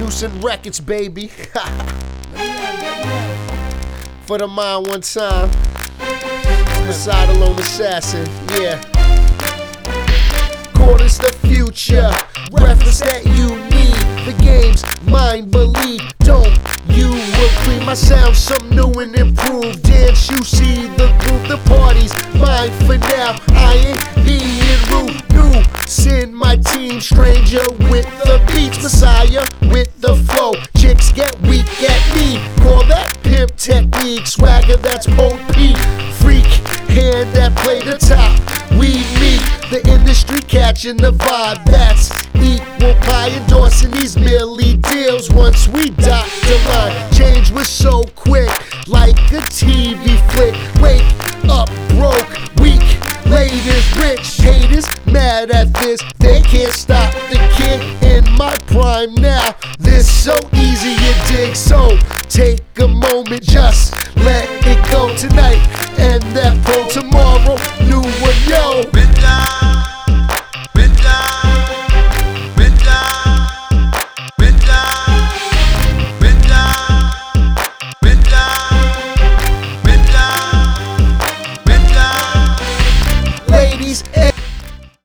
Producing records, baby. For the mind one time. Suicide Alone Assassin, yeah. Quarters the future, reference that you need. The game's mind believe, don't you agree? My sound's some new and improved. Dance, you see the groove, the party's mine for now. I ain't being rude, new. Send my team, stranger with the beats, Messiah with the flow. Chicks get weak at me, call that pimp technique. Swagger, that's OP. Freak, hand that play the top. We meet, the industry catching the vibe. That's equal pie, endorsing these Millie deals. Once we dot the line, change was so quick, like a TV flick. Wake up broke, weak, ladies rich. Haters mad at this, they can't stop the kid in my prime now. This so easy, you dig, so take a moment, just let it go tonight.